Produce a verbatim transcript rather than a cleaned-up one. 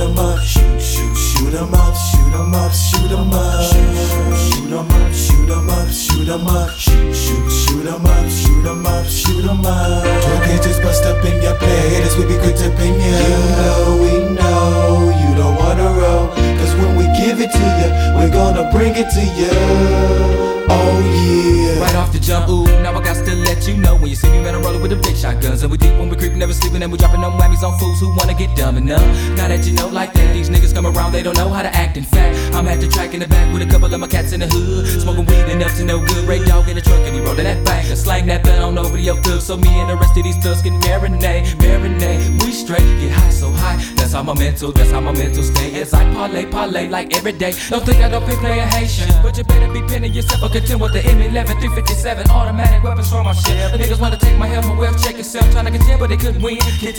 'em up, shoot, shoot, shoot 'em up, shoot 'em up, shoot 'em up, shoot 'em up, shoot 'em up, shoot 'em up, shoot, shoot, shoot 'em up, shoot 'em up, shoot 'em up. Twerk it, just bust up in your place, we be quick to pin ya. You know we know you don't wanna roll, cause when we give it to you, we're gonna bring it to you. Oh yeah. Right off the jump, ooh, now I got to let you know. When you see me, man, I'm rolling with the big shotguns. And we deep when we creep, never sleeping. And we dropping them whammies on fools who wanna get dumb enough. Now that you know like that, these niggas come around, they don't know how to act. In fact, I'm at the track in the back with a couple of my cats in the hood, smoking weed enough to no good. Ray Dog in the truck and he rolling that bang, and slang that bell on over your thugs. So me and the rest of these thugs can marinate, marinate. We straight, get high so high. That's how my mental, that's how my mental stay. As I parlay, parlay like every day. Don't think I don't be playing Haitian, but you better be pinning yourself or contend with the M eleven, three fifty-seven automatic weapons for my shit. The niggas wanna take my health, my wealth, check yourself, trying to contend but they couldn't win.